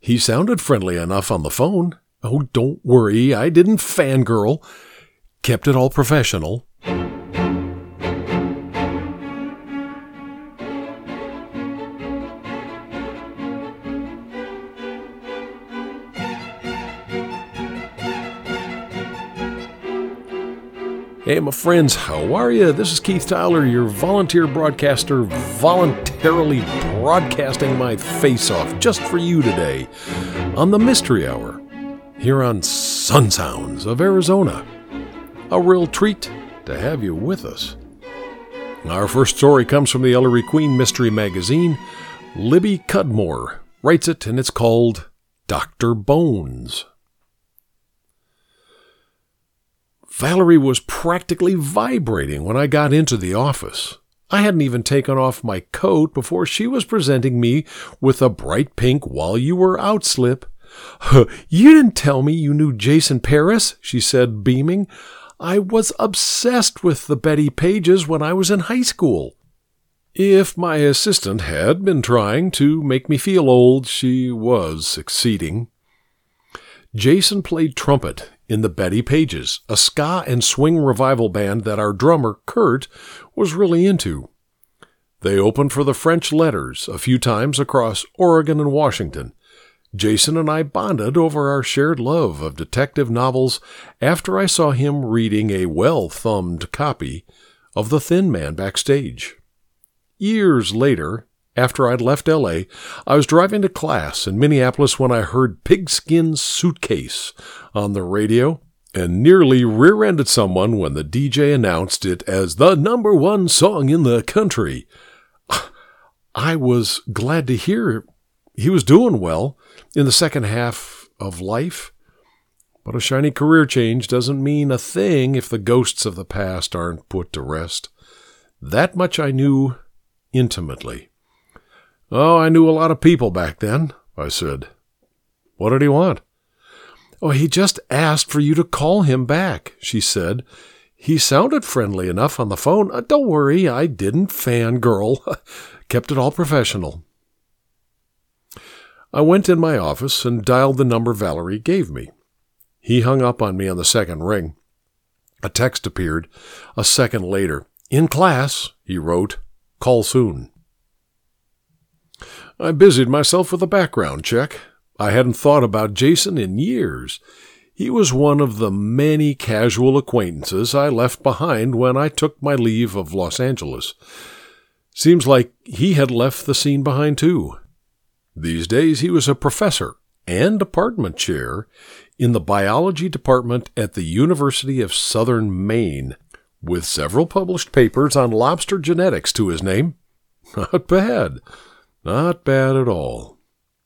He sounded friendly enough on the phone. Oh, don't worry, I didn't fangirl. Kept it all professional. Hey, my friends, how are you? This is Keith Tyler, your volunteer broadcaster, voluntarily broadcasting my face off just for you today on the Mystery Hour here on Sun Sounds of Arizona. A real treat to have you with us. Our first story comes from the Ellery Queen Mystery Magazine. Libby Cudmore writes it, and it's called Dr. Bones. Valerie was practically vibrating when I got into the office. I hadn't even taken off my coat before she was presenting me with a bright pink while you were out slip. You didn't tell me you knew Jason Paris, she said, beaming. I was obsessed with the Betty Pages when I was in high school. If my assistant had been trying to make me feel old, she was succeeding. Jason played trumpet in the Betty Pages, a ska and swing revival band that our drummer, Kurt, was really into. They opened for the French Letters a few times across Oregon and Washington. Jason and I bonded over our shared love of detective novels after I saw him reading a well-thumbed copy of The Thin Man backstage. Years later, after I'd left L.A., I was driving to class in Minneapolis when I heard Pigskin Suitcase on the radio and nearly rear-ended someone when the DJ announced it as the #1 song in the country. I was glad to hear he was doing well in the second half of life, but a shiny career change doesn't mean a thing if the ghosts of the past aren't put to rest. That much I knew intimately. Oh, I knew a lot of people back then, I said. What did he want? Oh, he just asked for you to call him back, she said. He sounded friendly enough on the phone. Don't worry, I didn't fangirl. Kept it all professional. I went in my office and dialed the number Valerie gave me. He hung up on me on the second ring. A text appeared a second later. In class, he wrote, call soon. I busied myself with a background check. I hadn't thought about Jason in years. He was one of the many casual acquaintances I left behind when I took my leave of Los Angeles. Seems like he had left the scene behind too. These days he was a professor and department chair in the biology department at the University of Southern Maine, with several published papers on lobster genetics to his name. Not bad. Not bad at all.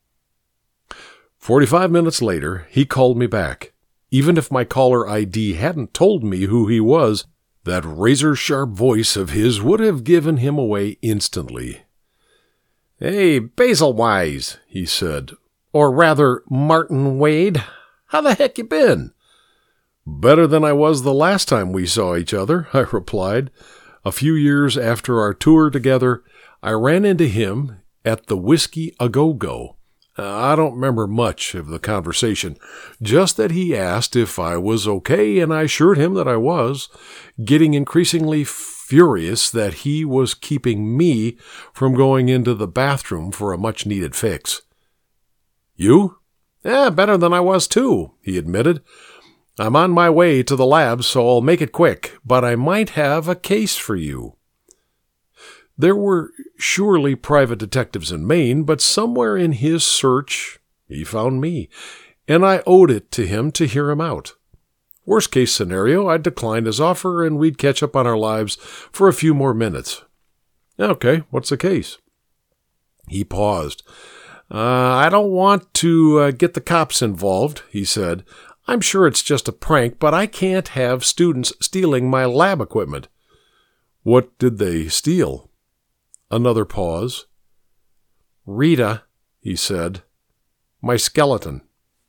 45 minutes later, he called me back. Even if my caller ID hadn't told me who he was, that razor-sharp voice of his would have given him away instantly. Hey, Basil Wise, he said. Or rather, Martin Wade. How the heck you been? Better than I was the last time we saw each other, I replied. A few years after our tour together, I ran into him at the Whiskey A Go-Go. I don't remember much of the conversation, just that he asked if I was okay, and I assured him that I was, getting increasingly furious that he was keeping me from going into the bathroom for a much-needed fix. You? Better than I was too, he admitted. I'm on my way to the lab, so I'll make it quick, but I might have a case for you. There were surely private detectives in Maine, but somewhere in his search he found me, and I owed it to him to hear him out. Worst case scenario, I'd decline his offer and we'd catch up on our lives for a few more minutes. Okay, what's the case? He paused. I don't want to get the cops involved, he said. I'm sure it's just a prank, but I can't have students stealing my lab equipment. What did they steal? Another pause. Rita, he said, my skeleton.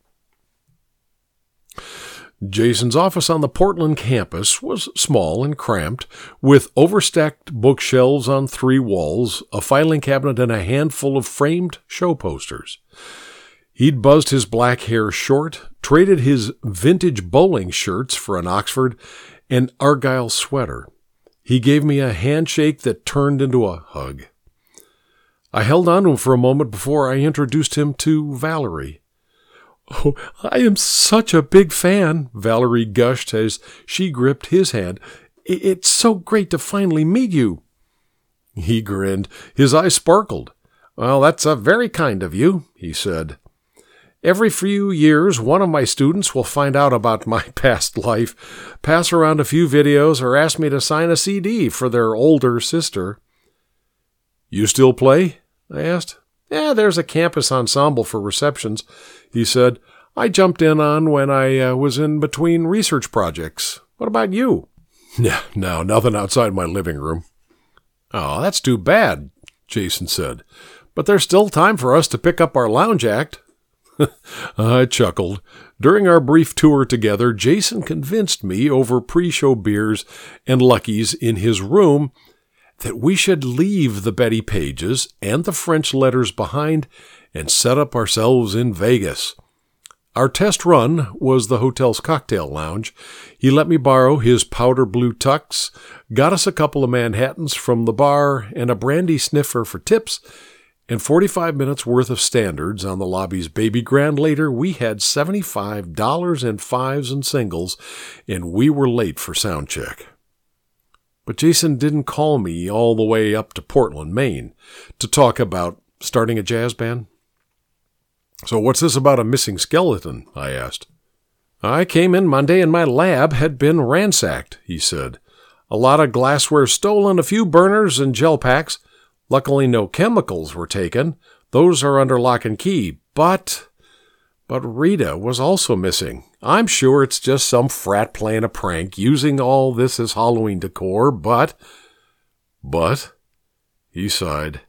Jason's office on the Portland campus was small and cramped, with overstacked bookshelves on 3 walls, a filing cabinet, and a handful of framed show posters. He'd buzzed his black hair short, traded his vintage bowling shirts for an Oxford and Argyle sweater. He gave me a handshake that turned into a hug. I held on to him for a moment before I introduced him to Valerie. "Oh, I am such a big fan," Valerie gushed as she gripped his hand. "It's so great to finally meet you." He grinned. His eyes sparkled. "Well, that's very kind of you," he said. "Every few years, one of my students will find out about my past life, pass around a few videos, or ask me to sign a CD for their older sister." "You still play?" I asked. "Yeah, there's a campus ensemble for receptions," he said. "I jumped in on when I was in between research projects. What about you?" No, nothing outside my living room." "Oh, that's too bad," Jason said. "But there's still time for us to pick up our lounge act." I chuckled. During our brief tour together, Jason convinced me over pre-show beers and Lucky's in his room that we should leave the Betty Pages and the French letters behind and set up ourselves in Vegas. Our test run was the hotel's cocktail lounge. He let me borrow his powder blue tux, got us a couple of Manhattans from the bar and a brandy sniffer for tips, and 45 minutes worth of standards on the lobby's baby grand. Later, we had $75 in fives and singles, and we were late for sound check. But Jason didn't call me all the way up to Portland, Maine, to talk about starting a jazz band. "So what's this about a missing skeleton?" I asked. "I came in Monday and my lab had been ransacked," he said. "A lot of glassware stolen, a few burners and gel packs. Luckily no chemicals were taken. Those are under lock and key. But Rita was also missing. I'm sure it's just some frat playing a prank, using all this as Halloween decor, but, he sighed.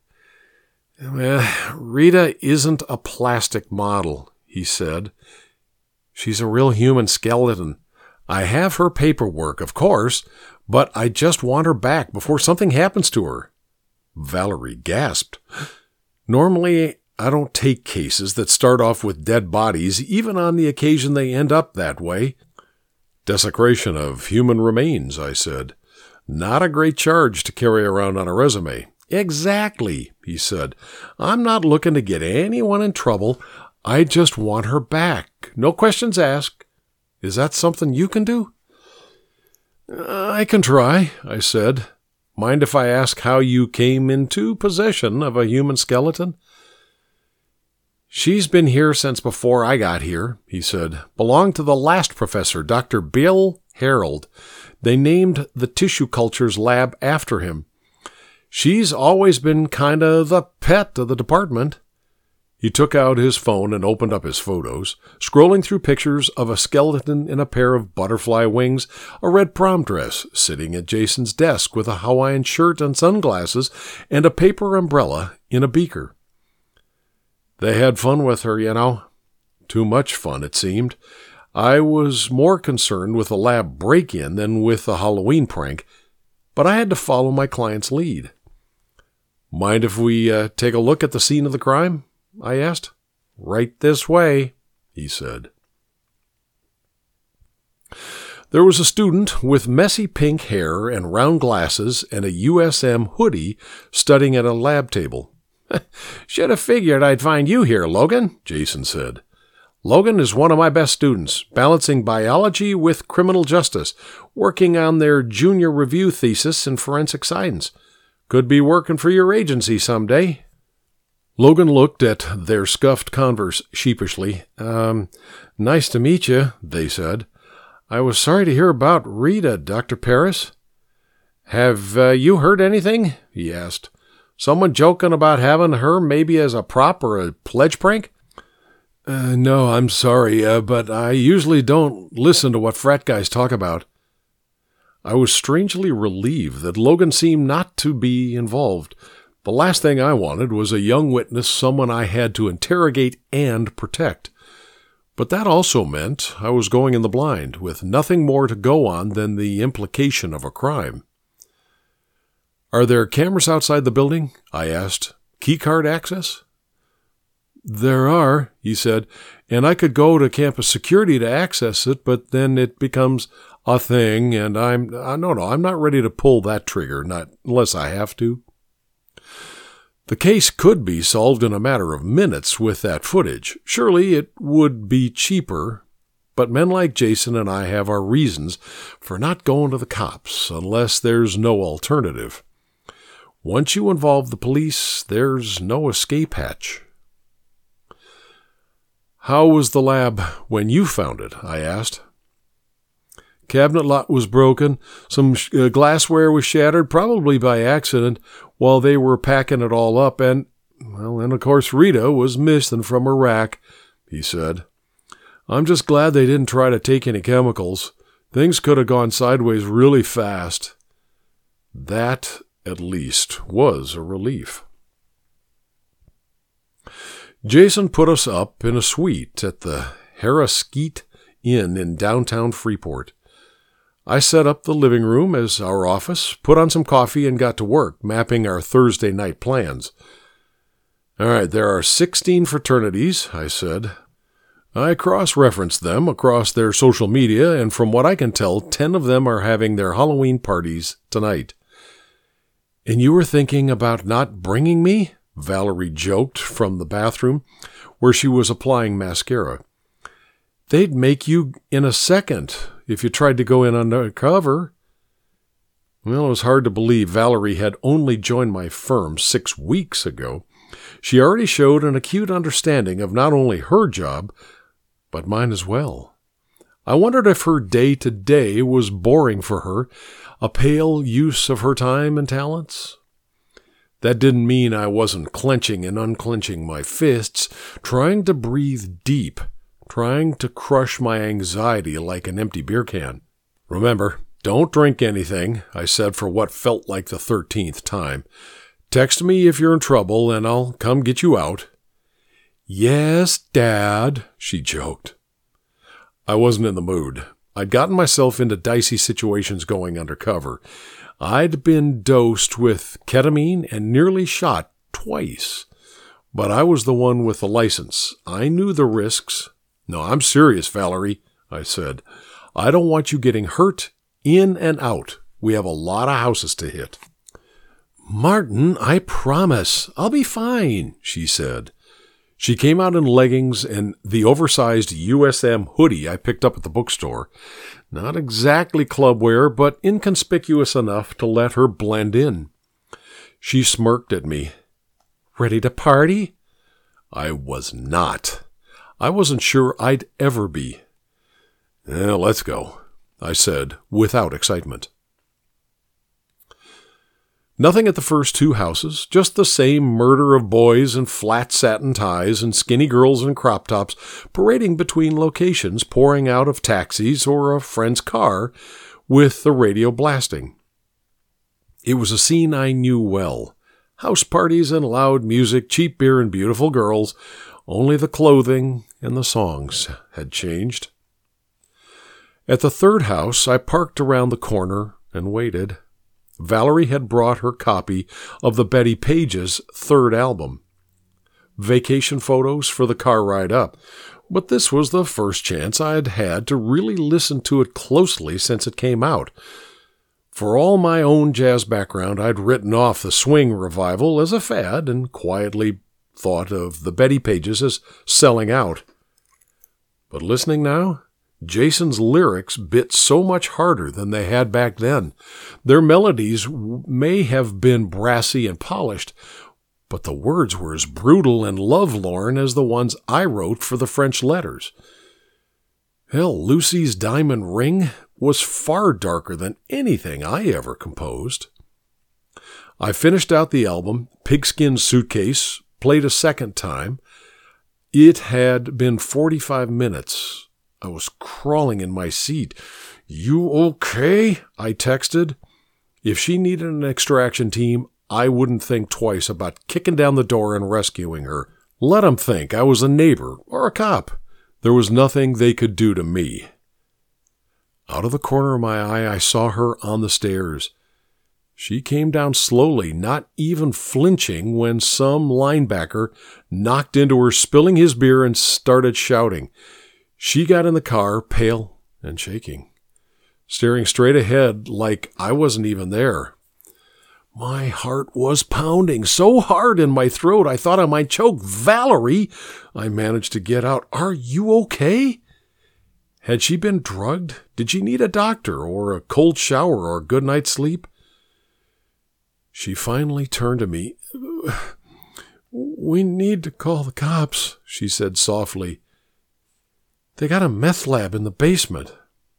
"Rita isn't a plastic model," he said. "She's a real human skeleton. I have her paperwork, of course, but I just want her back before something happens to her." Valerie gasped. "Normally, I don't take cases that start off with dead bodies, even on the occasion they end up that way." "Desecration of human remains," I said. "Not a great charge to carry around on a resume." "Exactly," he said. "I'm not looking to get anyone in trouble. I just want her back. No questions asked. Is that something you can do?" "I can try," I said. "Mind if I ask how you came into possession of a human skeleton?" "She's been here since before I got here," he said. "Belonged to the last professor, Dr. Bill Harold. They named the tissue cultures lab after him. She's always been kind of the pet of the department." He took out his phone and opened up his photos, scrolling through pictures of a skeleton in a pair of butterfly wings, a red prom dress, sitting at Jason's desk with a Hawaiian shirt and sunglasses, and a paper umbrella in a beaker. "They had fun with her, you know. Too much fun, it seemed. I was more concerned with the lab break-in than with the Halloween prank, but I had to follow my client's lead." "Mind if we take a look at the scene of the crime?" I asked. "Right this way," he said. There was a student with messy pink hair and round glasses and a USM hoodie studying at a lab table. "Should have figured I'd find you here, Logan," Jason said. "Logan is one of my best students, balancing biology with criminal justice, working on their junior review thesis in forensic science. Could be working for your agency someday." Logan looked at their scuffed Converse sheepishly. Nice to meet you," they said. "I was sorry to hear about Rita, Dr. Paris." "Have you heard anything?" he asked. "Someone joking about having her maybe as a prop or a pledge prank?" No, I'm sorry, but I usually don't listen to what frat guys talk about." I was strangely relieved that Logan seemed not to be involved. The last thing I wanted was a young witness, someone I had to interrogate and protect. But that also meant I was going in the blind, with nothing more to go on than the implication of a crime. "Are there cameras outside the building?" I asked. "Keycard access?" There are, he said, and I could go to campus security to access it, but then it becomes a thing, and I'm not ready to pull that trigger, not unless I have to. The case could be solved in a matter of minutes with that footage. Surely it would be cheaper, but men like Jason and I have our reasons for not going to the cops unless there's no alternative. Once you involve the police, there's no escape hatch. How was the lab when you found it? I asked. Cabinet lot was broken. Some glassware was shattered, probably by accident, while they were packing it all up. And of course, Rita was missing from her rack, he said. I'm just glad they didn't try to take any chemicals. Things could have gone sideways really fast. That, at least, was a relief. Jason put us up in a suite at the Harasquite Inn in downtown Freeport. I set up the living room as our office, put on some coffee, and got to work, mapping our Thursday night plans. All right, there are 16 fraternities, I said. I cross-referenced them across their social media, and from what I can tell, 10 of them are having their Halloween parties tonight. And you were thinking about not bringing me? Valerie joked from the bathroom, where she was applying mascara. They'd make you in a second if you tried to go in undercover. Well, it was hard to believe Valerie had only joined my firm 6 weeks ago. She already showed an acute understanding of not only her job, but mine as well. I wondered if her day-to-day was boring for her, a pale use of her time and talents. That didn't mean I wasn't clenching and unclenching my fists, trying to breathe deep, trying to crush my anxiety like an empty beer can. Remember, don't drink anything, I said for what felt like the 13th time. Text me if you're in trouble, and I'll come get you out. Yes, Dad, she joked. I wasn't in the mood. I'd gotten myself into dicey situations going undercover. I'd been dosed with ketamine and nearly shot twice. But I was the one with the license. I knew the risks. No, I'm serious, Valerie, I said. I don't want you getting hurt in and out. We have a lot of houses to hit. Martin, I promise. I'll be fine, she said. She came out in leggings and the oversized USM hoodie I picked up at the bookstore. Not exactly club wear, but inconspicuous enough to let her blend in. She smirked at me. Ready to party? I was not. I wasn't sure I'd ever be. Let's go, I said, without excitement. Nothing at the first 2 houses, just the same murder of boys in flat satin ties and skinny girls in crop tops parading between locations, pouring out of taxis or a friend's car with the radio blasting. It was a scene I knew well. House parties and loud music, cheap beer and beautiful girls. Only the clothing and the songs had changed. At the 3rd house, I parked around the corner and waited. Valerie had brought her copy of the Betty Page's 3rd album. Vacation photos for the car ride up, but this was the first chance I'd had to really listen to it closely since it came out. For all my own jazz background, I'd written off the swing revival as a fad and quietly thought of the Betty Pages as selling out. But listening now, Jason's lyrics bit so much harder than they had back then. Their melodies may have been brassy and polished, but the words were as brutal and lovelorn as the ones I wrote for the French letters. Hell, Lucy's Diamond Ring was far darker than anything I ever composed. I finished out the album, Pigskin Suitcase, played a second time. It had been 45 minutes. I was crawling in my seat. You okay? I texted. If she needed an extraction team, I wouldn't think twice about kicking down the door and rescuing her. Let them think I was a neighbor or a cop. There was nothing they could do to me. Out of the corner of my eye, I saw her on the stairs. She came down slowly, not even flinching when some linebacker knocked into her, spilling his beer, and started shouting. She got in the car, pale and shaking, staring straight ahead like I wasn't even there. My heart was pounding so hard in my throat I thought I might choke. "Valerie," I managed to get out. "Are you okay?" Had she been drugged? Did she need a doctor or a cold shower or a good night's sleep? She finally turned to me. "We need to call the cops," she said softly. "They got a meth lab in the basement."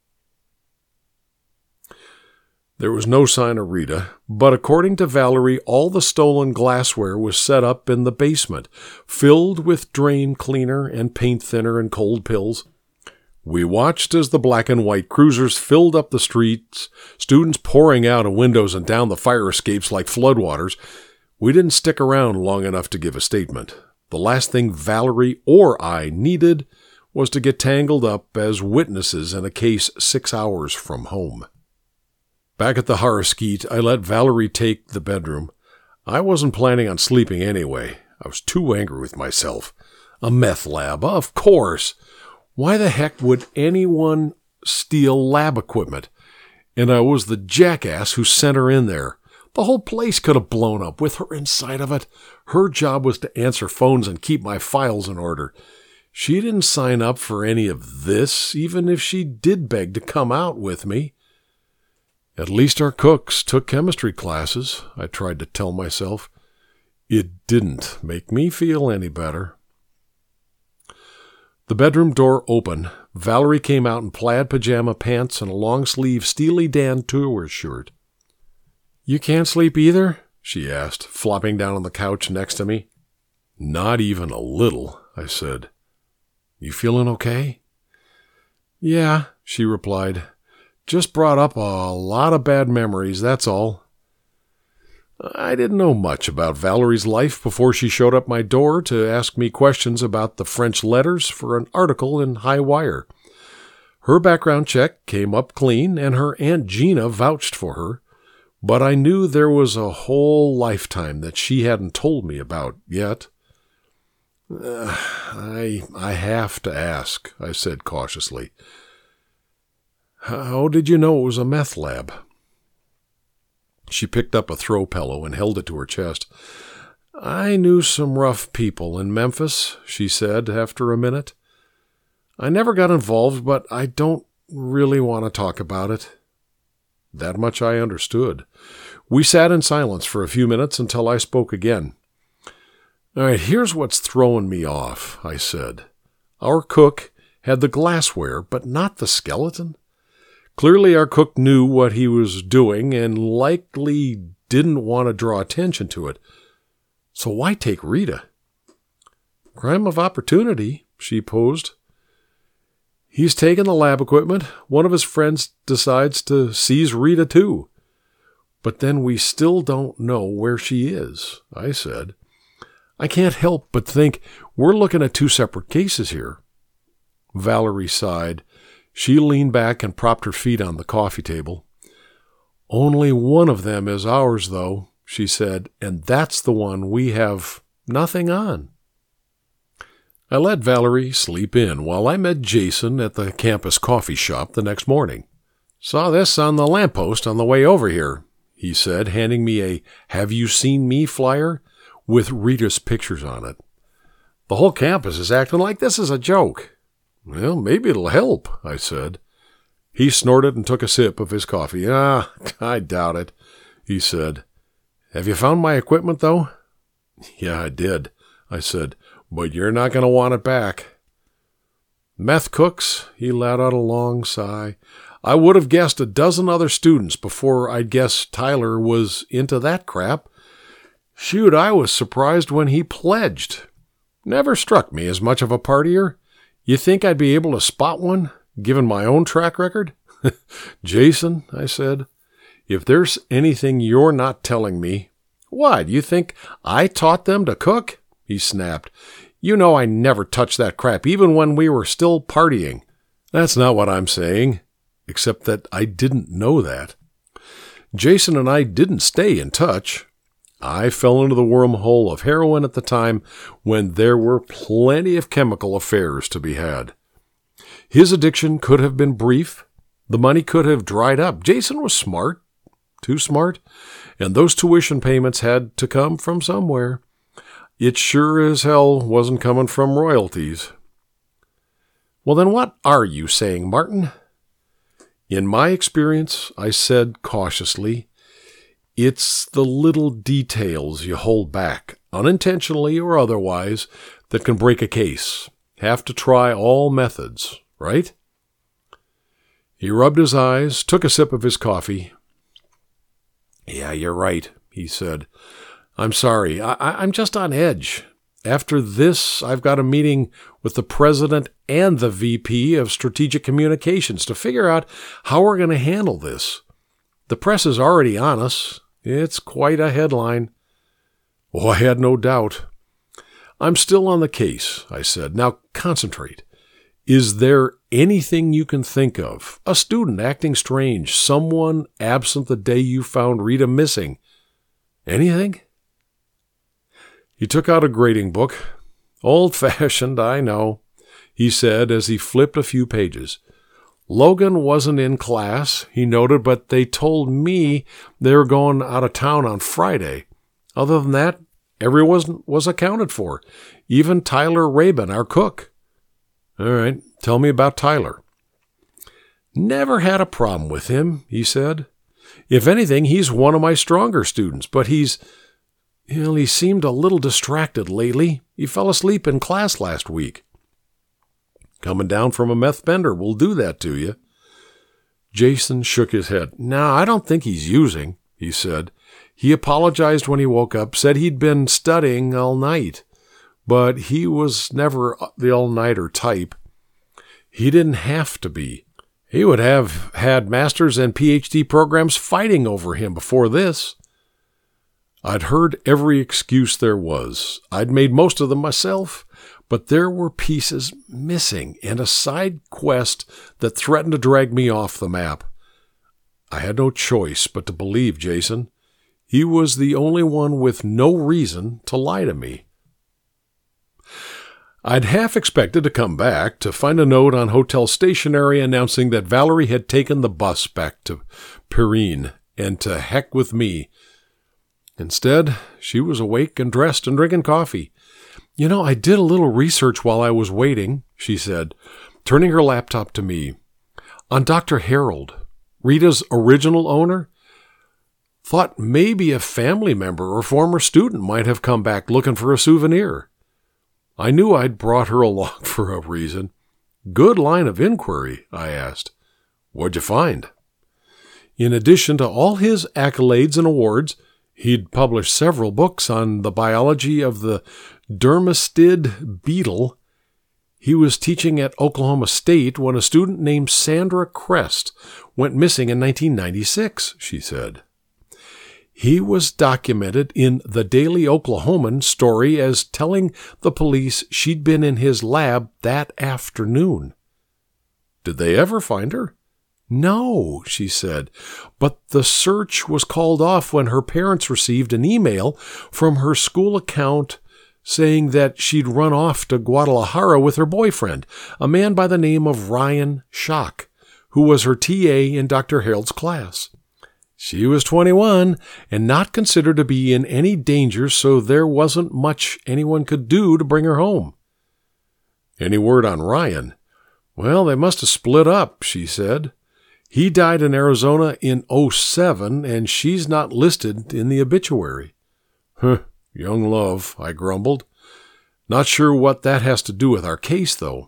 There was no sign of Rita, but according to Valerie, all the stolen glassware was set up in the basement, filled with drain cleaner and paint thinner and cold pills. We watched as the black and white cruisers filled up the streets, students pouring out of windows and down the fire escapes like floodwaters. We didn't stick around long enough to give a statement. The last thing Valerie or I needed was to get tangled up as witnesses in a case 6 hours from home. Back at the Harriskeet, I let Valerie take the bedroom. I wasn't planning on sleeping anyway. I was too angry with myself. A meth lab, of course. Why the heck would anyone steal lab equipment? And I was the jackass who sent her in there. The whole place could have blown up with her inside of it. Her job was to answer phones and keep my files in order. She didn't sign up for any of this, even if she did beg to come out with me. At least our cooks took chemistry classes, I tried to tell myself. It didn't make me feel any better. The bedroom door opened. Valerie came out in plaid pajama pants and a long-sleeve Steely Dan tour shirt. "You can't sleep either?" she asked, flopping down on the couch next to me. "Not even a little," I said. "You feeling okay?" "Yeah," she replied. "Just brought up a lot of bad memories, that's all." I didn't know much about Valerie's life before she showed up my door to ask me questions about the French letters for an article in High Wire. Her background check came up clean, and her Aunt Gina vouched for her, but I knew there was a whole lifetime that she hadn't told me about yet. I have to ask," I said cautiously. "How did you know it was a meth lab?" She picked up a throw pillow and held it to her chest. "I knew some rough people in Memphis," she said after a minute. "I never got involved, but I don't really want to talk about it." That much I understood. We sat in silence for a few minutes until I spoke again. "All right, here's what's throwing me off," I said. "Our cook had the glassware, but not the skeleton. Clearly our cook knew what he was doing and likely didn't want to draw attention to it. So why take Rita?" "Crime of opportunity," she posed. "He's taken the lab equipment. One of his friends decides to seize Rita too. But then we still don't know where she is," I said. "I can't help but think we're looking at two separate cases here." Valerie sighed. She leaned back and propped her feet on the coffee table. "Only one of them is ours, though," she said, "and that's the one we have nothing on." I let Valerie sleep in while I met Jason at the campus coffee shop the next morning. "Saw this on the lamppost on the way over here," he said, handing me a "Have you seen me" flyer with Rita's pictures on it. "The whole campus is acting like this is a joke." "Well, maybe it'll help," I said. He snorted and took a sip of his coffee. I doubt it," he said. "Have you found my equipment, though?" "Yeah, I did," I said, "but you're not going to want it back." "Meth cooks," he let out a long sigh. "I would have guessed a dozen other students before I'd guessed Tyler was into that crap. Shoot, I was surprised when he pledged. Never struck me as much of a partier. You think I'd be able to spot one, given my own track record?" "Jason," I said, "if there's anything you're not telling me—" "What, you think I taught them to cook?" he snapped. "You know I never touched that crap, even when we were still partying." "That's not what I'm saying, except that I didn't know that." Jason and I didn't stay in touch. I fell into the wormhole of heroin at the time when there were plenty of chemical affairs to be had. His addiction could have been brief. The money could have dried up. Jason was smart, too smart, and those tuition payments had to come from somewhere. It sure as hell wasn't coming from royalties. Well, then what are you saying, Martin? In my experience, I said cautiously, it's the little details you hold back, unintentionally or otherwise, that can break a case. Have to try all methods, right? He rubbed his eyes, took a sip of his coffee. Yeah, you're right, he said. I'm sorry. I'm just on edge. After this, I've got a meeting with the president and the VP of Strategic Communications to figure out how we're going to handle this. The press is already on us. It's quite a headline. Oh, I had no doubt. I'm still on the case, I said. Now concentrate. Is there anything you can think of? A student acting strange, someone absent the day you found Rita missing. Anything? He took out a grading book. Old-fashioned, I know, he said as he flipped a few pages. Logan wasn't in class, he noted, but they told me they were going out of town on Friday. Other than that, everyone was accounted for, even Tyler Rabin, our cook. All right, tell me about Tyler. Never had a problem with him, he said. If anything, he's one of my stronger students, but he seemed a little distracted lately. He fell asleep in class last week. Coming down from a meth bender will do that to you. Jason shook his head. No, I don't think he's using, he said. He apologized when he woke up, said he'd been studying all night, but he was never the all-nighter type. He didn't have to be. He would have had master's and PhD programs fighting over him before this. I'd heard every excuse there was. I'd made most of them myself, but there were pieces missing and a side quest that threatened to drag me off the map. I had no choice but to believe Jason. He was the only one with no reason to lie to me. I'd half expected to come back to find a note on hotel stationery announcing that Valerie had taken the bus back to Perrine and to heck with me. Instead, she was awake and dressed and drinking coffee. You know, I did a little research while I was waiting, she said, turning her laptop to me. On Dr. Harold, Rita's original owner. Thought maybe a family member or former student might have come back looking for a souvenir. I knew I'd brought her along for a reason. Good line of inquiry, I asked. What'd you find? In addition to all his accolades and awards, he'd published several books on the biology of the dermestid beetle. He was teaching at Oklahoma State when a student named Sandra Crest went missing in 1996, she said. He was documented in the Daily Oklahoman story as telling the police she'd been in his lab that afternoon. Did they ever find her? No, she said, but the search was called off when her parents received an email from her school account saying that she'd run off to Guadalajara with her boyfriend, a man by the name of Ryan Schock, who was her TA in Dr. Harold's class. She was 21 and not considered to be in any danger, so there wasn't much anyone could do to bring her home. Any word on Ryan? Well, they must have split up, she said. He died in Arizona in 2007, and she's not listed in the obituary. Young love, I grumbled. Not sure what that has to do with our case, though.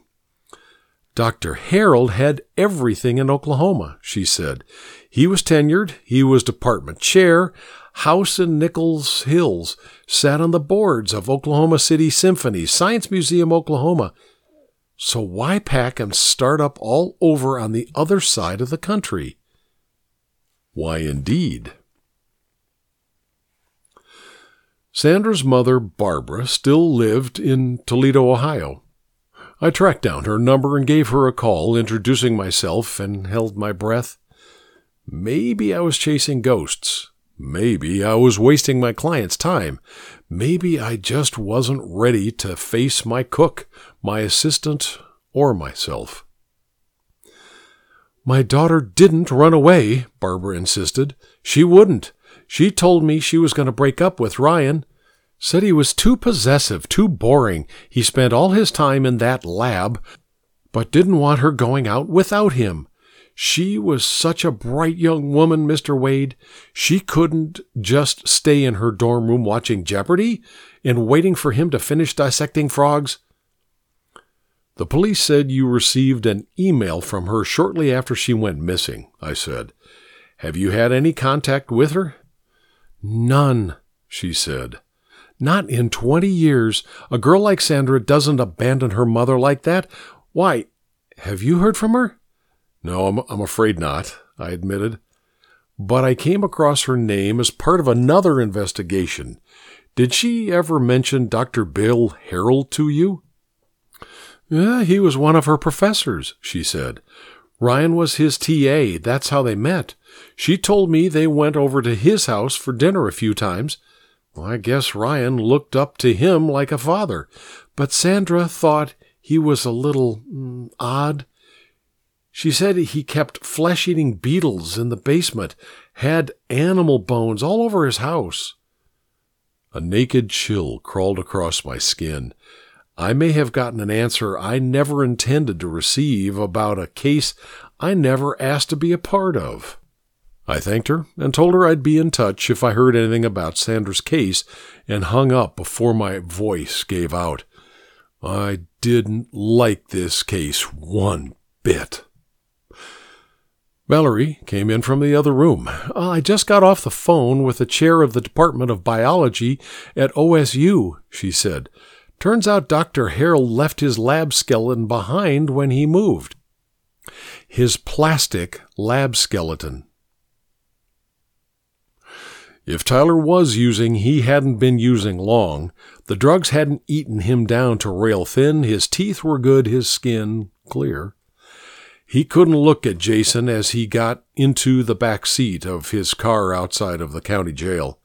Dr. Harold had everything in Oklahoma, she said. He was tenured, he was department chair, house in Nichols Hills, sat on the boards of Oklahoma City Symphony, Science Museum, Oklahoma. So why pack and start up all over on the other side of the country? Why, indeed. Sandra's mother, Barbara, still lived in Toledo, Ohio. I tracked down her number and gave her a call, introducing myself, and held my breath. Maybe I was chasing ghosts. Maybe I was wasting my client's time. Maybe I just wasn't ready to face my cook, my assistant, or myself. My daughter didn't run away, Barbara insisted. She wouldn't. She told me she was going to break up with Ryan. Said he was too possessive, too boring. He spent all his time in that lab, but didn't want her going out without him. She was such a bright young woman, Mr. Wade. She couldn't just stay in her dorm room watching Jeopardy and waiting for him to finish dissecting frogs. The police said you received an email from her shortly after she went missing, I said. Have you had any contact with her? None, she said. Not in 20 years. A girl like Sandra doesn't abandon her mother like that. Why, have you heard from her? No, I'm afraid not, I admitted. But I came across her name as part of another investigation. Did she ever mention Dr. Bill Harold to you? Yeah, he was one of her professors, she said. Ryan was his TA. That's how they met. She told me they went over to his house for dinner a few times. Well, I guess Ryan looked up to him like a father. But Sandra thought he was a little odd. She said he kept flesh-eating beetles in the basement, had animal bones all over his house. A naked chill crawled across my skin. I may have gotten an answer I never intended to receive about a case I never asked to be a part of. I thanked her and told her I'd be in touch if I heard anything about Sandra's case, and hung up before my voice gave out. I didn't like this case one bit. Valerie came in from the other room. I just got off the phone with the chair of the Department of Biology at OSU, she said. Turns out Dr. Harold left his lab skeleton behind when he moved. His plastic lab skeleton. If Tyler was using, he hadn't been using long. The drugs hadn't eaten him down to rail thin. His teeth were good, his skin clear. He couldn't look at Jason as he got into the back seat of his car outside of the county jail.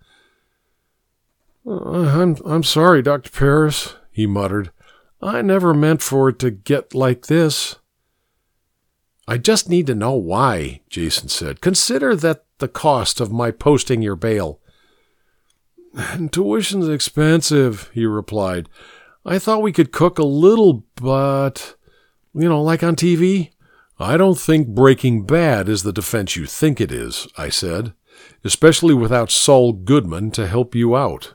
I'm sorry, Dr. Paris, he muttered. I never meant for it to get like this. I just need to know why, Jason said. Consider that the cost of my posting your bail. Tuition's expensive, he replied. I thought we could cook a little, but, like on TV. I don't think Breaking Bad is the defense you think it is, I said, especially without Saul Goodman to help you out.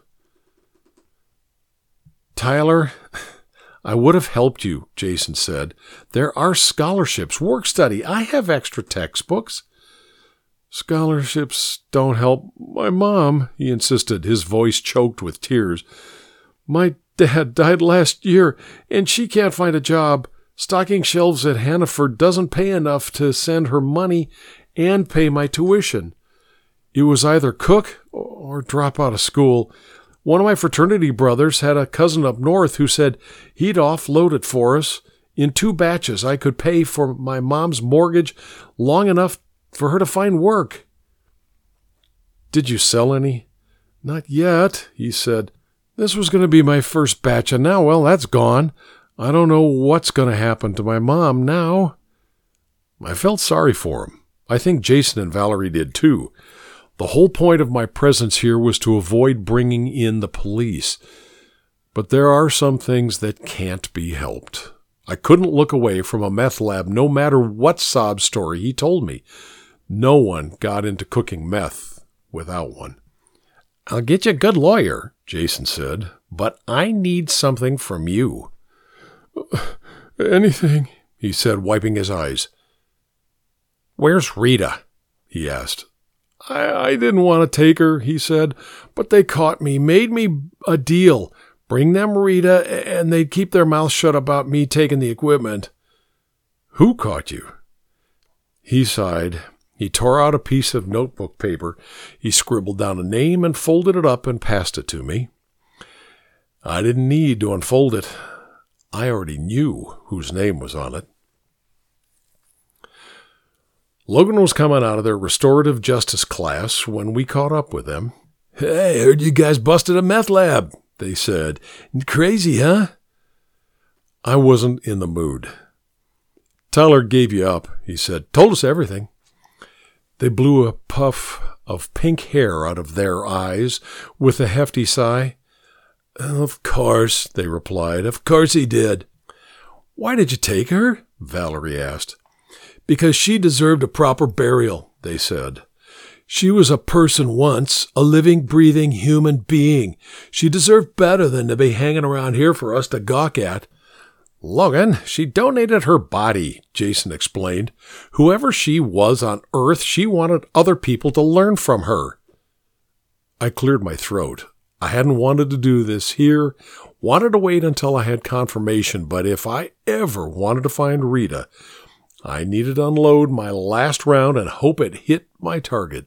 Tyler, I would have helped you, Jason said. There are scholarships, work study. I have extra textbooks. Scholarships don't help my mom, he insisted, his voice choked with tears. My dad died last year, and she can't find a job. Stocking shelves at Hannaford doesn't pay enough to send her money and pay my tuition. It was either cook or drop out of school. One of my fraternity brothers had a cousin up north who said he'd offload it for us. In 2 batches, I could pay for my mom's mortgage long enough for her to find work. Did you sell any? Not yet, he said. This was going to be my first batch, and now, well, that's gone. I don't know what's going to happen to my mom now. I felt sorry for him. I think Jason and Valerie did too. The whole point of my presence here was to avoid bringing in the police. But there are some things that can't be helped. I couldn't look away from a meth lab no matter what sob story he told me. No one got into cooking meth without one. I'll get you a good lawyer, Jason said, but I need something from you. Anything, he said, wiping his eyes. Where's Rita? He asked. I didn't want to take her, he said, but they caught me, made me a deal. Bring them Rita, and they'd keep their mouths shut about me taking the equipment. Who caught you? He sighed. He tore out a piece of notebook paper. He scribbled down a name and folded it up and passed it to me. I didn't need to unfold it. I already knew whose name was on it. Logan was coming out of their restorative justice class when we caught up with them. "Hey, heard you guys busted a meth lab," they said. "Crazy, huh?" I wasn't in the mood. "Tyler gave you up," he said. "Told us everything." They blew a puff of pink hair out of their eyes with a hefty sigh. "Of course," they replied. "Of course he did." "Why did you take her?" Valerie asked. "Because she deserved a proper burial," they said. "She was a person once, a living, breathing human being. She deserved better than to be hanging around here for us to gawk at." "Logan, she donated her body," Jason explained. "Whoever she was on Earth, she wanted other people to learn from her." I cleared my throat. I hadn't wanted to do this here, wanted to wait until I had confirmation, but if I ever wanted to find Rita, I needed to unload my last round and hope it hit my target.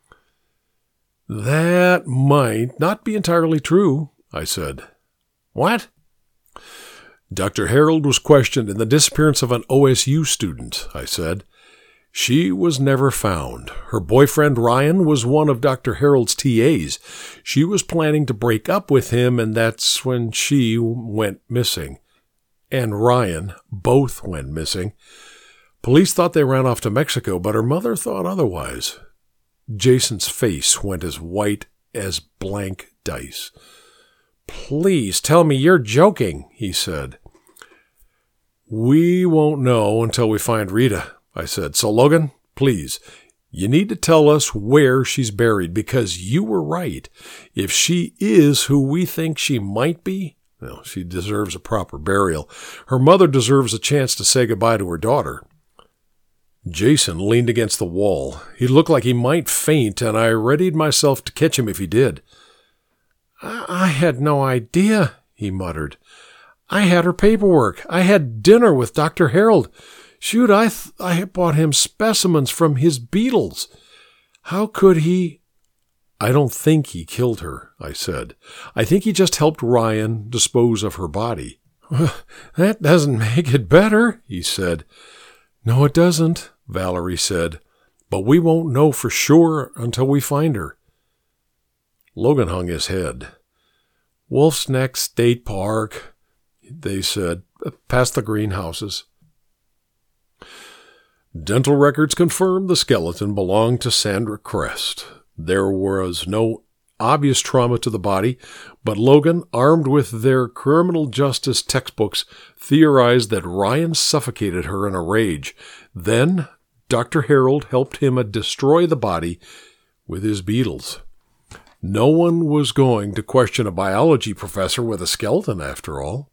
"That might not be entirely true," I said. "What?" "Dr. Harold was questioned in the disappearance of an OSU student," I said. "She was never found. Her boyfriend Ryan was one of Dr. Harold's TAs. She was planning to break up with him, and that's when she went missing. And Ryan both went missing. Police thought they ran off to Mexico, but her mother thought otherwise." Jason's face went as white as blank dice. "Please tell me you're joking," he said. "We won't know until we find Rita," I said. "So, Logan, please, you need to tell us where she's buried, because you were right. If she is who we think she might be, well, she deserves a proper burial. Her mother deserves a chance to say goodbye to her daughter." Jason leaned against the wall. He looked like he might faint, and I readied myself to catch him if he did. I had no idea," he muttered. "I had her paperwork. I had dinner with Dr. Harold. Shoot, I had bought him specimens from his beetles. How could he—" "I don't think he killed her," I said. "I think he just helped Ryan dispose of her body." "That doesn't make it better," he said. "No, it doesn't," Valerie said. "But we won't know for sure until we find her." Logan hung his head. "Wolf's Neck State Park," they said, "past the greenhouses." Dental records confirmed the skeleton belonged to Sandra Crest. There was no obvious trauma to the body, but Logan, armed with their criminal justice textbooks, theorized that Ryan suffocated her in a rage. Then Dr. Harold helped him destroy the body with his beetles. No one was going to question a biology professor with a skeleton, after all.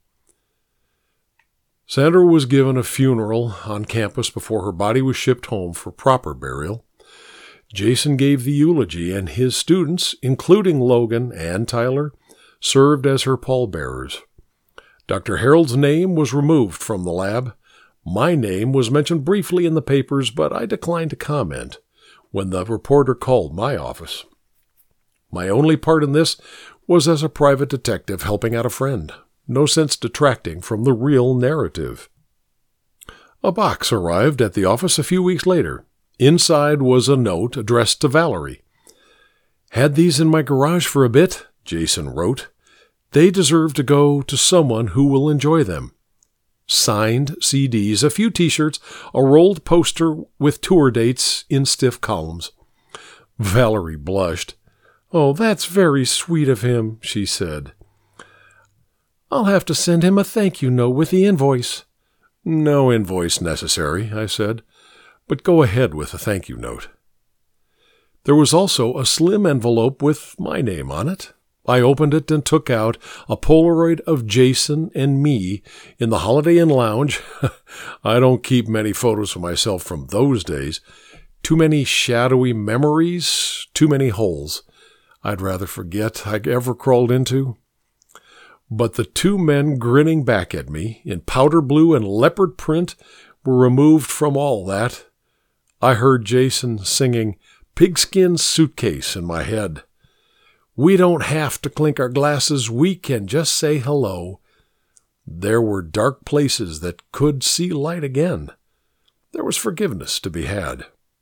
Sandra was given a funeral on campus before her body was shipped home for proper burial. Jason gave the eulogy, and his students, including Logan and Tyler, served as her pallbearers. Dr. Harold's name was removed from the lab. My name was mentioned briefly in the papers, but I declined to comment when the reporter called my office. My only part in this was as a private detective helping out a friend. No sense detracting from the real narrative. A box arrived at the office a few weeks later. Inside was a note addressed to Valerie. "Had these in my garage for a bit," Jason wrote. "They deserve to go to someone who will enjoy them." Signed CDs, a few T-shirts, a rolled poster with tour dates in stiff columns. Valerie blushed. "Oh, that's very sweet of him," she said. "I'll have to send him a thank you note with the invoice." "No invoice necessary," I said, "but go ahead with the thank you note." There was also a slim envelope with my name on it. I opened it and took out a Polaroid of Jason and me in the Holiday Inn lounge. I don't keep many photos of myself from those days. Too many shadowy memories, too many holes I'd rather forget I ever crawled into. But the two men grinning back at me in powder blue and leopard print were removed from all that. I heard Jason singing "Pigskin Suitcase" in my head. We don't have to clink our glasses, we can just say hello. There were dark places that could see light again. There was forgiveness to be had.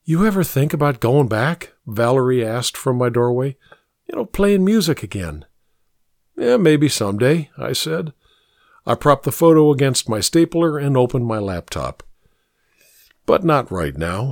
You ever think about going back? Valerie asked from my doorway. Playing music again. Yeah, maybe someday, I said. I propped the photo against my stapler and opened my laptop. But not right now.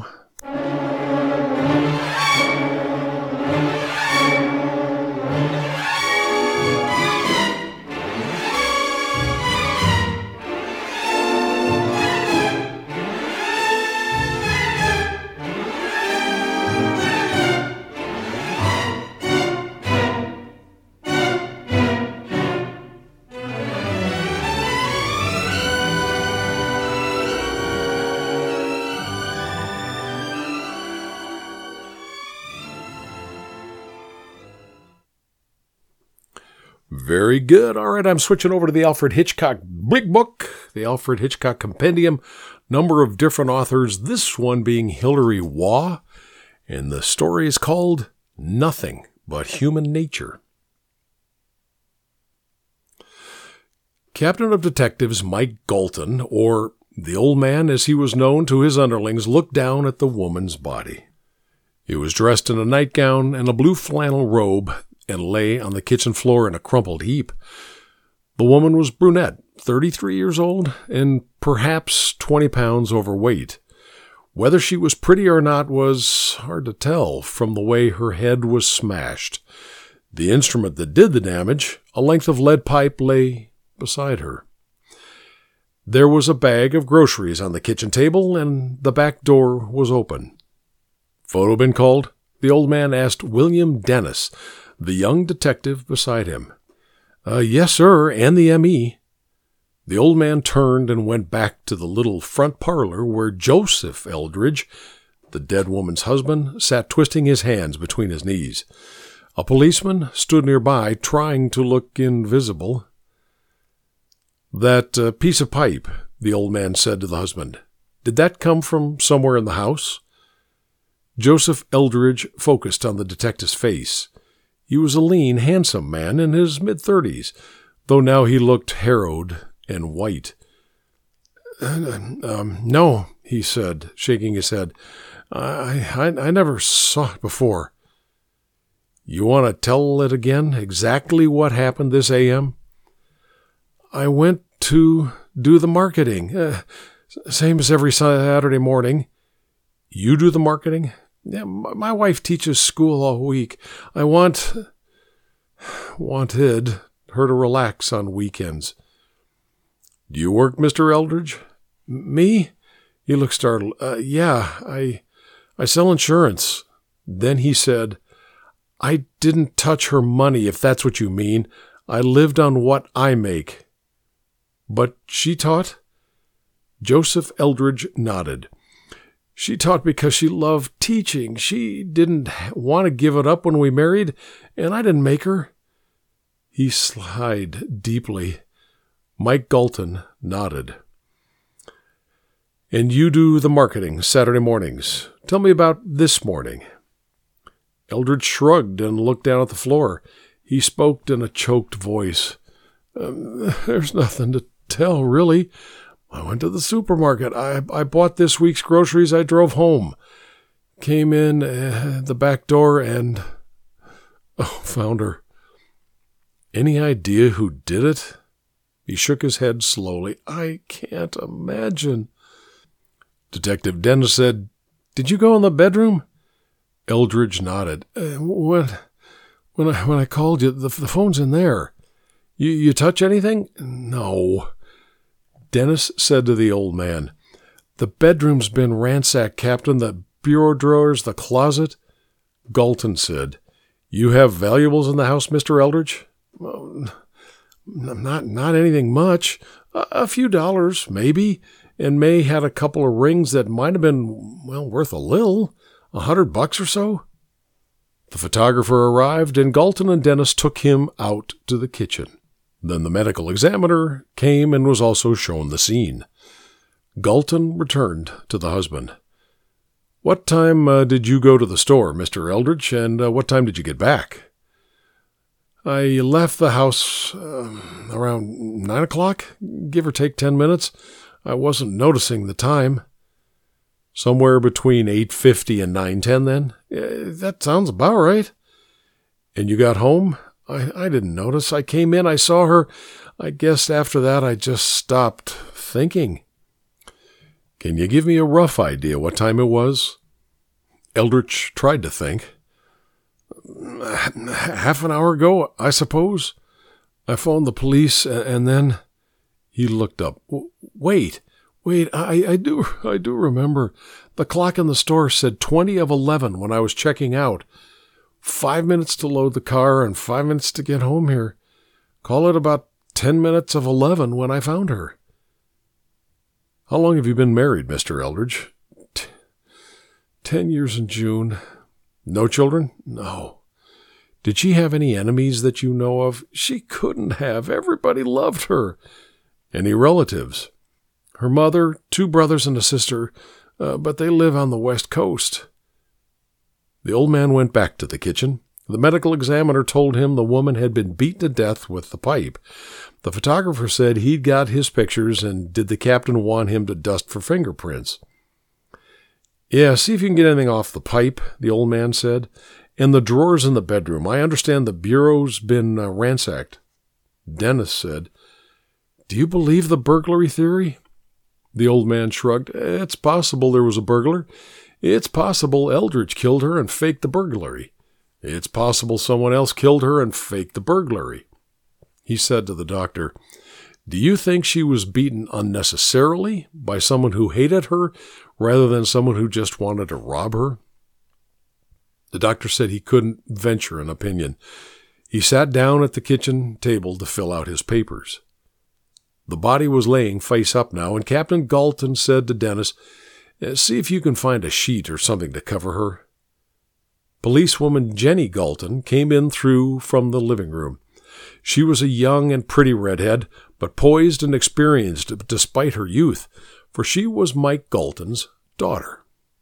Very good. All right, I'm switching over to the Alfred Hitchcock Big Book, the Alfred Hitchcock Compendium, number of different authors, this one being Hilary Waugh, and the story is called Nothing But Human Nature. Captain of Detectives Mike Galton, or the Old Man as he was known to his underlings, looked down at the woman's body. He was dressed in a nightgown and a blue flannel robe and lay on the kitchen floor in a crumpled heap. The woman was brunette, 33 years old, and perhaps 20 pounds overweight. Whether she was pretty or not was hard to tell from the way her head was smashed. The instrument that did the damage, a length of lead pipe, lay beside her. There was a bag of groceries on the kitchen table, and the back door was open. Photo been called? The old man asked William Dennis, the young detective beside him. Yes, sir, and the M.E. The old man turned and went back to the little front parlor where Joseph Eldridge, the dead woman's husband, sat twisting his hands between his knees. A policeman stood nearby, trying to look invisible. That piece of pipe, the old man said to the husband, did that come from somewhere in the house? Joseph Eldridge focused on the detective's face. He was a lean, handsome man in his mid-30s, though now he looked harrowed and white. No, he said, shaking his head. I never saw it before. You want to tell it again, exactly what happened this a.m.? I went to do the marketing, same as every Saturday morning. You do the marketing? Yeah, my wife teaches school all week. I wanted her to relax on weekends. Do you work, Mr. Eldridge? Me? He looked startled. Yeah, I sell insurance. Then he said, I didn't touch her money, if that's what you mean. I lived on what I make. But she taught? Joseph Eldridge nodded. She taught because she loved teaching. She didn't want to give it up when we married, and I didn't make her. He sighed deeply. Mike Galton nodded. And you do the marketing Saturday mornings. Tell me about this morning. Eldridge shrugged and looked down at the floor. He spoke in a choked voice. There's nothing to tell, really. I went to the supermarket. I bought this week's groceries. I drove home. Came in the back door and found her. Any idea who did it? He shook his head slowly. I can't imagine. Detective Dennis said, Did you go in the bedroom? Eldridge nodded. When I called you, the phone's in there. You touch anything? No. Dennis said to the old man, The bedroom's been ransacked, Captain. The bureau drawers, the closet. Galton said, You have valuables in the house, Mr. Eldridge? Not anything much. A few dollars, maybe. And May had a couple of rings that might have been, worth a little. $100 or so. The photographer arrived, and Galton and Dennis took him out to the kitchen. Then the medical examiner came and was also shown the scene. Galton returned to the husband. What time did you go to the store, Mr. Eldridge, and what time did you get back? I left the house around 9 o'clock, give or take 10 minutes. I wasn't noticing the time. Somewhere between 8:50 and 9:10 then? That sounds about right. And you got home? I didn't notice. I came in, I saw her. I guess after that I just stopped thinking. Can you give me a rough idea what time it was? Eldridge tried to think. Half an hour ago, I suppose. I phoned the police, and then... He looked up. Wait, I do remember. The clock in the store said 20 of 11 when I was checking out. 5 minutes to load the car and 5 minutes to get home here. Call it about 10 minutes of 11 when I found her. How long have you been married, Mr. Eldridge? 10 years in June. No children? No. Did she have any enemies that you know of? She couldn't have. Everybody loved her. Any relatives? Her mother, 2 brothers and a sister, but they live on the West Coast. The old man went back to the kitchen. The medical examiner told him the woman had been beaten to death with the pipe. The photographer said he'd got his pictures, and did the captain want him to dust for fingerprints? Yeah, see if you can get anything off the pipe, the old man said. And the drawers in the bedroom. I understand the bureau's been ransacked. Dennis said, Do you believe the burglary theory? The old man shrugged. It's possible there was a burglar. It's possible Eldridge killed her and faked the burglary. It's possible someone else killed her and faked the burglary. He said to the doctor, Do you think she was beaten unnecessarily by someone who hated her rather than someone who just wanted to rob her? The doctor said he couldn't venture an opinion. He sat down at the kitchen table to fill out his papers. The body was laying face up now, and Captain Galton said to Dennis, See if you can find a sheet or something to cover her. Policewoman Jenny Galton came in from the living room. She was a young and pretty redhead, but poised and experienced despite her youth, for she was Mike Galton's daughter.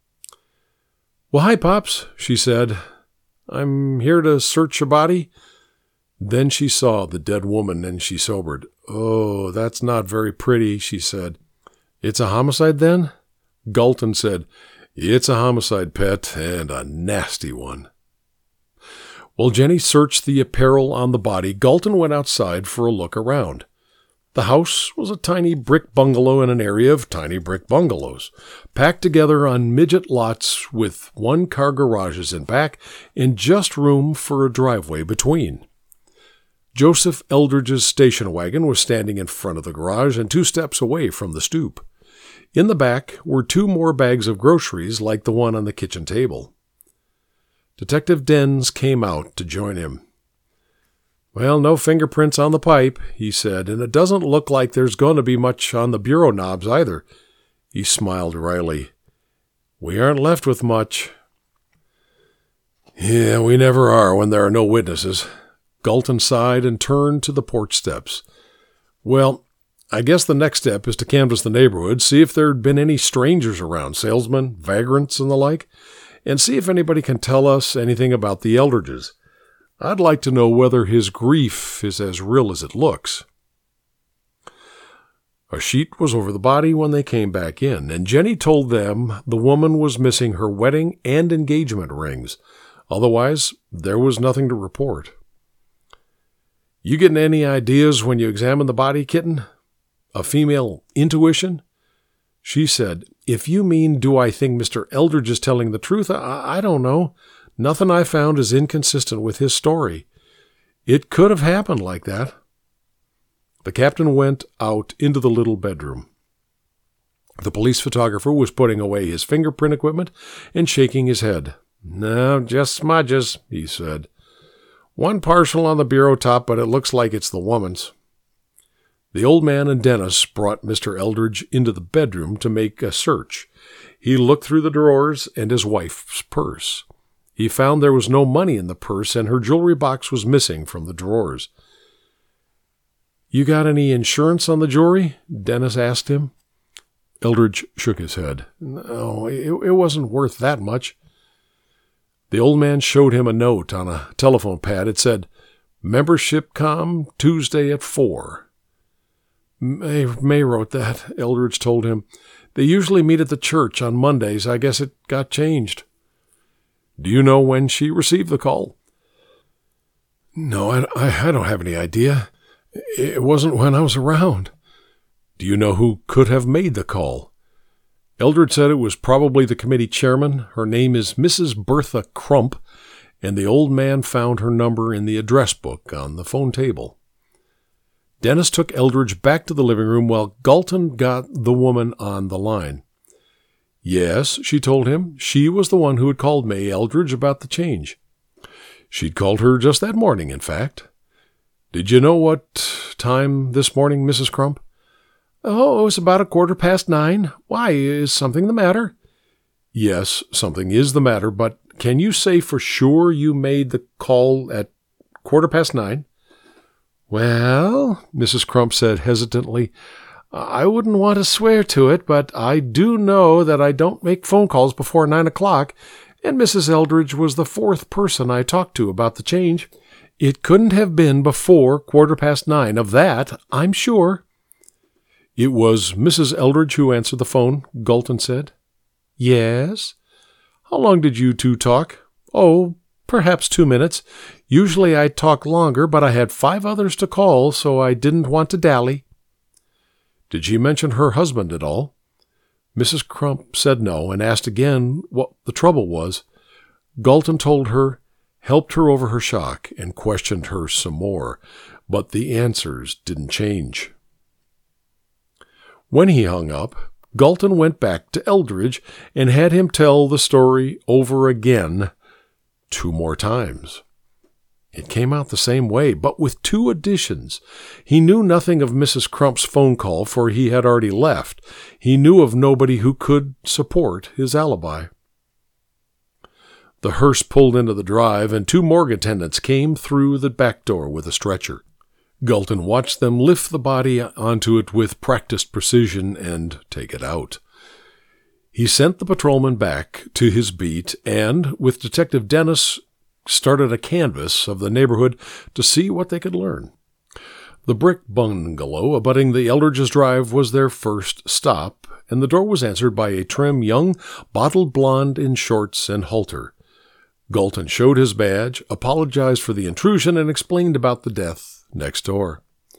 Well, hi, Pops, she said. I'm here to search your body. Then she saw the dead woman, and she sobered. Oh, that's not very pretty, she said. It's a homicide, then? Galton said, It's a homicide, pet, and a nasty one. While Jenny searched the apparel on the body, Galton went outside for a look around. The house was a tiny brick bungalow in an area of tiny brick bungalows, packed together on midget lots with one-car garages in back and just room for a driveway between. Joseph Eldridge's station wagon was standing in front of the garage and 2 steps away from the stoop. In the back were 2 more bags of groceries like the one on the kitchen table. Detective Dens came out to join him. Well, no fingerprints on the pipe, he said, and it doesn't look like there's going to be much on the bureau knobs either. He smiled wryly. We aren't left with much. Yeah, we never are when there are no witnesses. Galton sighed and turned to the porch steps. Well, I guess the next step is to canvass the neighborhood, see if there'd been any strangers around, salesmen, vagrants, and the like, and see if anybody can tell us anything about the Eldridges. I'd like to know whether his grief is as real as it looks. A sheet was over the body when they came back in, and Jenny told them the woman was missing her wedding and engagement rings. Otherwise, there was nothing to report. You getting any ideas when you examine the body, kitten? A female intuition? She said, If you mean, do I think Mr. Eldridge is telling the truth, I don't know. Nothing I found is inconsistent with his story. It could have happened like that. The captain went out into the little bedroom. The police photographer was putting away his fingerprint equipment and shaking his head. No, just smudges, he said. One partial on the bureau top, but it looks like it's the woman's. The old man and Dennis brought Mr. Eldridge into the bedroom to make a search. He looked through the drawers and his wife's purse. He found there was no money in the purse, and her jewelry box was missing from the drawers. You got any insurance on the jewelry? Dennis asked him. Eldridge shook his head. No, it wasn't worth that much. The old man showed him a note on a telephone pad. It said, Membership com Tuesday at 4. May wrote that, Eldridge told him. They usually meet at the church on Mondays. I guess it got changed. Do you know when she received the call? No, I don't have any idea. It wasn't when I was around. Do you know who could have made the call? Eldridge said it was probably the committee chairman. Her name is Mrs. Bertha Crump, and the old man found her number in the address book on the phone table. Dennis took Eldridge back to the living room while Galton got the woman on the line. Yes, she told him. She was the one who had called May Eldridge about the change. She'd called her just that morning, in fact. Did you know what time this morning, Mrs. Crump? Oh, it was about 9:15. Why, is something the matter? Yes, something is the matter, but can you say for sure you made the call at 9:15? Well, Mrs. Crump said hesitantly, I wouldn't want to swear to it, but I do know that I don't make phone calls before 9 o'clock, and Mrs. Eldridge was the fourth person I talked to about the change. It couldn't have been before 9:15, of that I'm sure. It was Mrs. Eldridge who answered the phone, Galton said. Yes. How long did you two talk? Oh, perhaps 2 minutes. Usually I talk longer, but I had 5 others to call, so I didn't want to dally. Did she mention her husband at all? Mrs. Crump said no, and asked again what the trouble was. Galton told her, helped her over her shock, and questioned her some more, but the answers didn't change. When he hung up, Galton went back to Eldridge and had him tell the story over again 2 more times. It came out the same way, but with 2 additions. He knew nothing of Mrs. Crump's phone call, for he had already left. He knew of nobody who could support his alibi. The hearse pulled into the drive, and 2 morgue attendants came through the back door with a stretcher. Galton watched them lift the body onto it with practiced precision and take it out. He sent the patrolman back to his beat and, with Detective Dennis, started a canvass of the neighborhood to see what they could learn. The brick bungalow abutting the Eldridge's drive was their first stop, and the door was answered by a trim young bottled blonde in shorts and halter. Galton showed his badge, apologized for the intrusion, and explained about the death next door.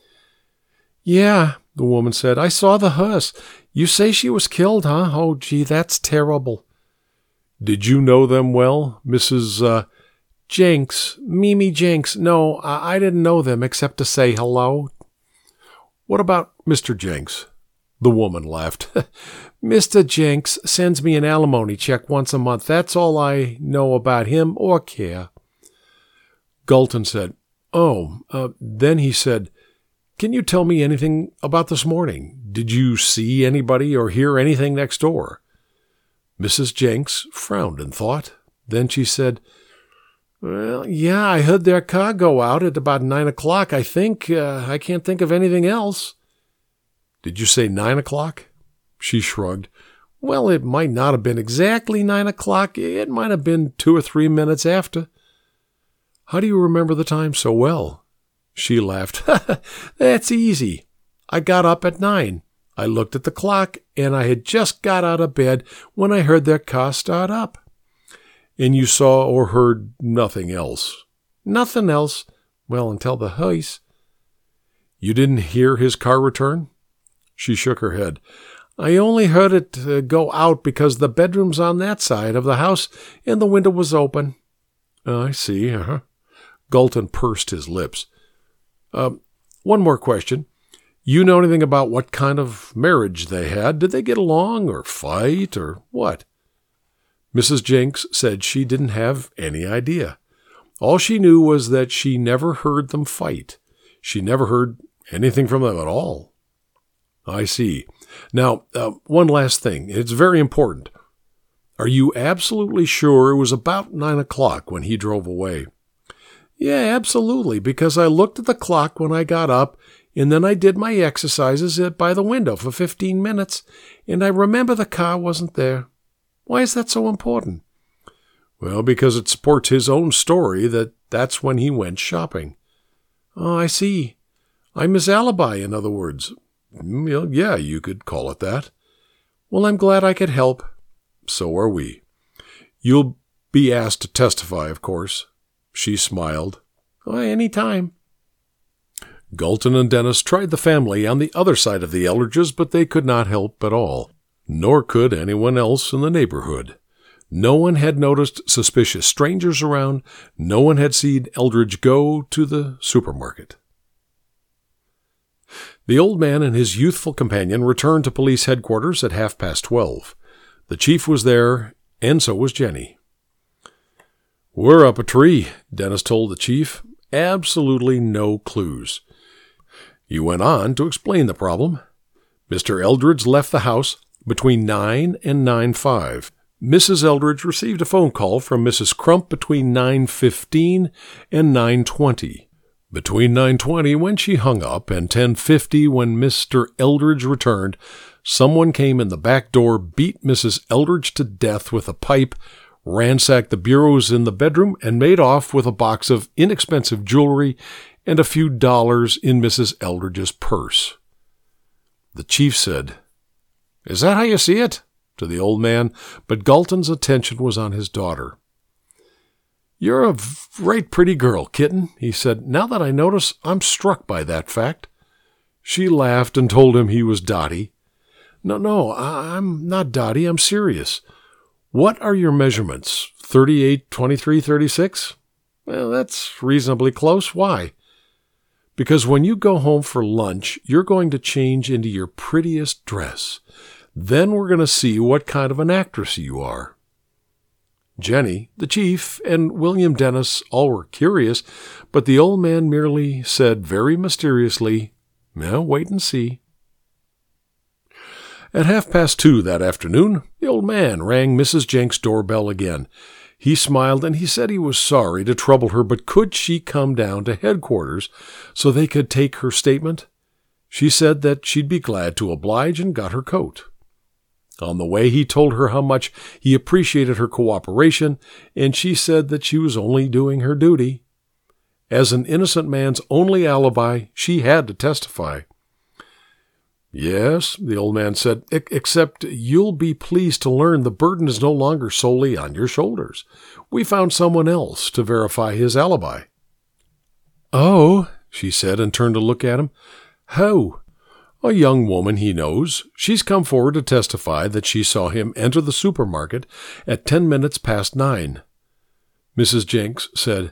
Yeah, the woman said, I saw the hearse. You say she was killed, huh? Oh, gee, that's terrible. Did you know them well, Mrs. Jenks? Mimi Jenks. No, I didn't know them except to say hello. What about Mr. Jenks? The woman laughed. Mr. Jenks sends me an alimony check once a month. That's all I know about him or care. Galton said, then he said, can you tell me anything about this morning? Did you see anybody or hear anything next door? Mrs. Jenks frowned and thought. Then she said, well, yeah, I heard their car go out at about 9 o'clock, I think. I can't think of anything else. Did you say 9 o'clock? She shrugged. Well, it might not have been exactly 9 o'clock. It might have been 2 or 3 minutes after. How do you remember the time so well? She laughed. That's easy. I got up at 9. I looked at the clock, and I had just got out of bed when I heard their car start up. And you saw or heard nothing else? Nothing else. Well, until the hearse. You didn't hear his car return? She shook her head. I only heard it go out because the bedroom's on that side of the house, and the window was open. I see, Galton pursed his lips. One more question. You know anything about what kind of marriage they had? Did they get along or fight or what? Mrs. Jenks said she didn't have any idea. All she knew was that she never heard them fight. She never heard anything from them at all. I see. Now, one last thing. It's very important. Are you absolutely sure it was about 9 o'clock when he drove away? Yeah, absolutely, because I looked at the clock when I got up, and then I did my exercises by the window for 15 minutes, and I remember the car wasn't there. Why is that so important? Well, because it supports his own story that's when he went shopping. Oh, I see. I'm his alibi, in other words. Well, yeah, you could call it that. Well, I'm glad I could help. So are we. You'll be asked to testify, of course. She smiled. Any time. Galton and Dennis tried the family on the other side of the Eldridges, but they could not help at all. Nor could anyone else in the neighborhood. No one had noticed suspicious strangers around. No one had seen Eldridge go to the supermarket. The old man and his youthful companion returned to police headquarters at 12:30. The chief was there, and so was Jenny. We're up a tree, Dennis told the chief. Absolutely no clues. He went on to explain the problem. Mr. Eldridge left the house between 9 and 9:05. Mrs. Eldridge received a phone call from Mrs. Crump between 9:15 and 9:20. Between 9:20 when she hung up and 10:50 when Mr. Eldridge returned, someone came in the back door, beat Mrs. Eldridge to death with a pipe, ransacked the bureaus in the bedroom, and made off with a box of inexpensive jewelry and a few dollars in Mrs. Eldridge's purse. The chief said, "Is that how you see it?" to the old man, but Galton's attention was on his daughter. "You're a right pretty girl, kitten," he said. "Now that I notice, I'm struck by that fact." She laughed and told him he was Dottie. No, I'm not Dottie. I'm serious. What are your measurements? 38, 23, 36? Well, that's reasonably close. Why? Because when you go home for lunch, you're going to change into your prettiest dress. Then we're going to see what kind of an actress you are. Jenny, the chief, and William Dennis all were curious, but the old man merely said very mysteriously, "Wait and see." At 2:30 that afternoon, the old man rang Mrs. Jenks' doorbell again. He smiled and he said he was sorry to trouble her, but could she come down to headquarters so they could take her statement? She said that she'd be glad to oblige and got her coat. On the way, he told her how much he appreciated her cooperation, and she said that she was only doing her duty. As an innocent man's only alibi, she had to testify. "Yes," the old man said, "except you'll be pleased to learn the burden is no longer solely on your shoulders. We found someone else to verify his alibi." "Oh," she said, and turned to look at him. "Who?" "A young woman he knows. She's come forward to testify that she saw him enter the supermarket at 9:10. Mrs. Jenks said,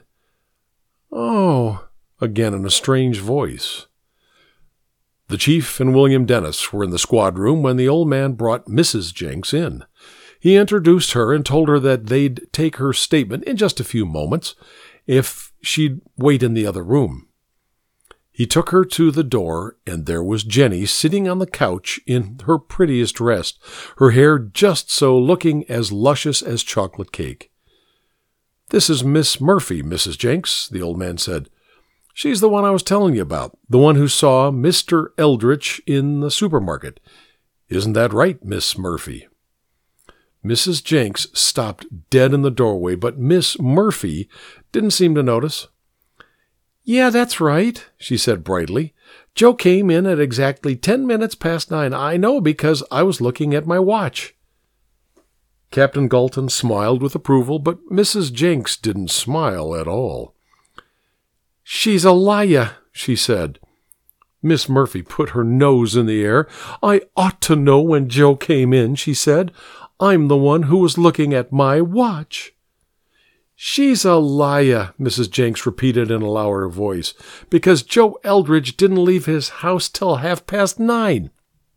"Oh," again in a strange voice. The chief and William Dennis were in the squad room when the old man brought Mrs. Jenks in. He introduced her and told her that they'd take her statement in just a few moments if she'd wait in the other room. He took her to the door, and there was Jenny sitting on the couch in her prettiest dress, her hair just so looking as luscious as chocolate cake. "This is Miss Murphy, Mrs. Jenks," the old man said. "She's the one I was telling you about, the one who saw Mr. Eldridge in the supermarket. Isn't that right, Miss Murphy?" Mrs. Jenks stopped dead in the doorway, but Miss Murphy didn't seem to notice. "Yeah, that's right," she said brightly. "Joe came in at exactly 9:10. I know because I was looking at my watch." Captain Galton smiled with approval, but Mrs. Jenks didn't smile at all. "She's a liar," she said. Miss Murphy put her nose in the air. "I ought to know when Joe came in," she said. "I'm the one who was looking at my watch." "She's a liar," Mrs. Jenks repeated in a louder voice, "because Joe Eldridge didn't leave his house till 9:30.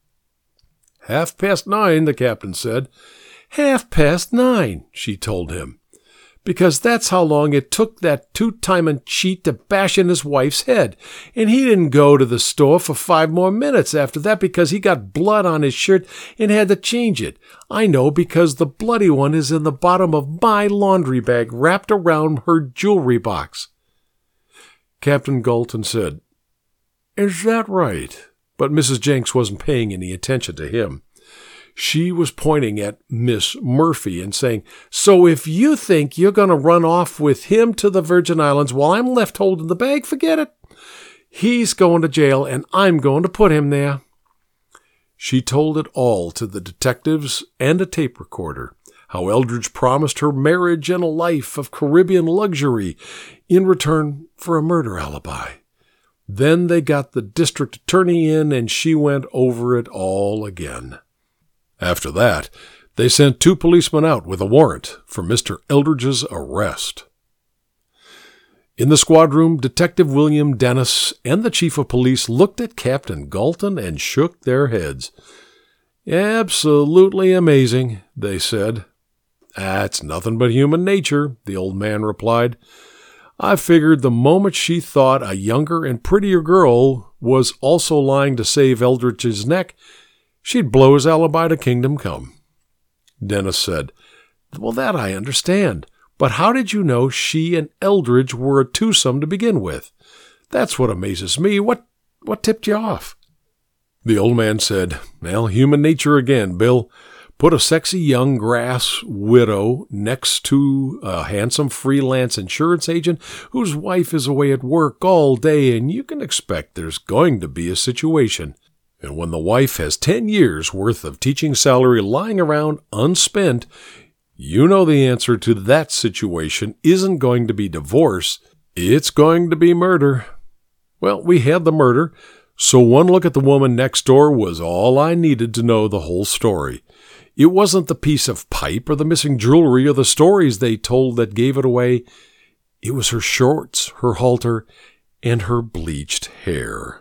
"9:30, the captain said. 9:30, she told him, "because that's how long it took that two-timing cheat to bash in his wife's head, and he didn't go to the store for 5 more minutes after that because he got blood on his shirt and had to change it. I know because the bloody one is in the bottom of my laundry bag wrapped around her jewelry box." Captain Galton said, "Is that right?" But Mrs. Jenks wasn't paying any attention to him. She was pointing at Miss Murphy and saying, "So if you think you're going to run off with him to the Virgin Islands while I'm left holding the bag, forget it. He's going to jail, and I'm going to put him there." She told it all to the detectives and a tape recorder, how Eldridge promised her marriage and a life of Caribbean luxury in return for a murder alibi. Then they got the district attorney in, and she went over it all again. After that, they sent 2 policemen out with a warrant for Mr. Eldridge's arrest. In the squad room, Detective William Dennis and the chief of police looked at Captain Galton and shook their heads. "Absolutely amazing," they said. "It's nothing but human nature," the old man replied. "I figured the moment she thought a younger and prettier girl was also lying to save Eldridge's neck, she'd blow his alibi to kingdom come." Dennis said, "Well, that I understand. But how did you know she and Eldridge were a twosome to begin with? That's what amazes me. What tipped you off?" The old man said, "Well, human nature again, Bill. Put a sexy young grass widow next to a handsome freelance insurance agent whose wife is away at work all day, and you can expect there's going to be a situation. And when the wife has 10 years' worth of teaching salary lying around unspent, you know the answer to that situation isn't going to be divorce. It's going to be murder." Well, we had the murder, so one look at the woman next door was all I needed to know the whole story. It wasn't the piece of pipe or the missing jewelry or the stories they told that gave it away. It was her shorts, her halter, and her bleached hair.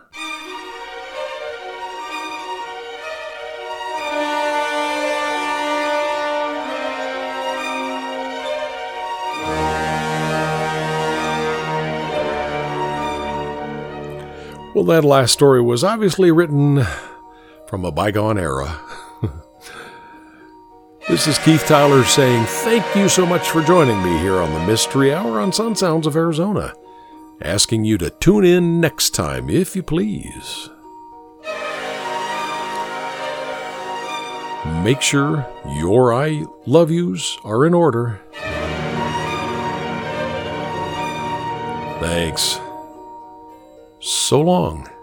Well, that last story was obviously written from a bygone era. This is Keith Tyler saying thank you so much for joining me here on the Mystery Hour on Sun Sounds of Arizona. Asking you to tune in next time, if you please. Make sure your I love yous are in order. Thanks. So long.